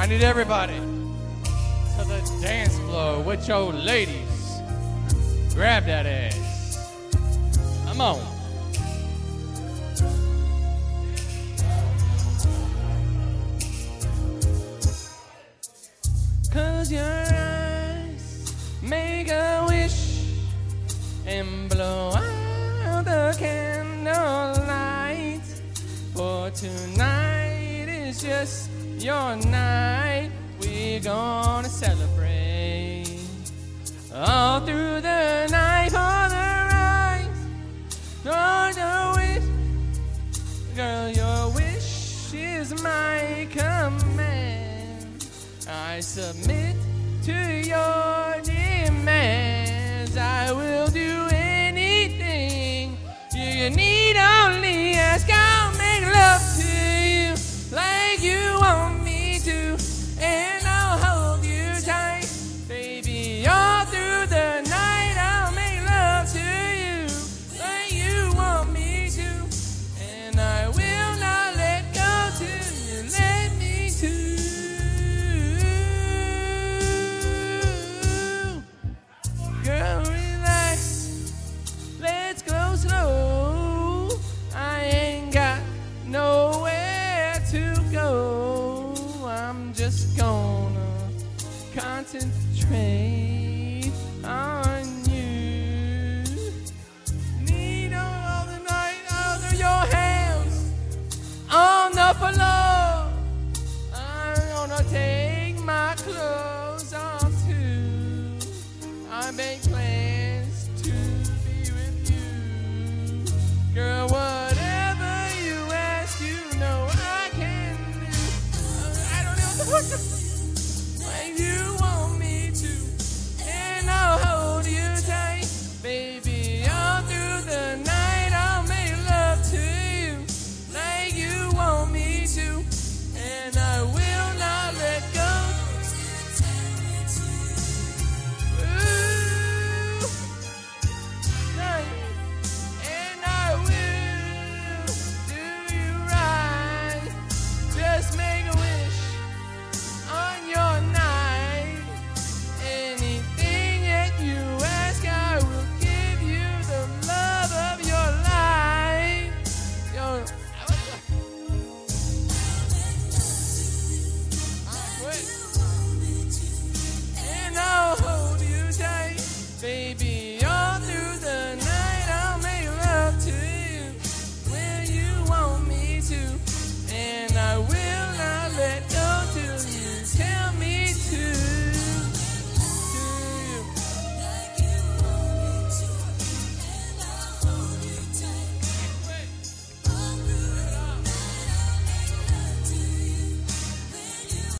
need everybody to the dance floor with your ladies. Grab that ass. Come on. Close your eyes, make a wish, and blow out the candlelight. For tonight is just your night. We're gonna celebrate all through the night for the rise. Lord, your wish, girl, your wish is my command. I submit to your demands. I will do anything you need, only ask. I'll make love to you like you want me to, and I'll hold you tight, baby, all through the night. I'll make love to you like you want me to, and I will not let go till you let me to. Girl, relax, let's go slow. I ain't got nowhere to go. I'm just gonna concentrate.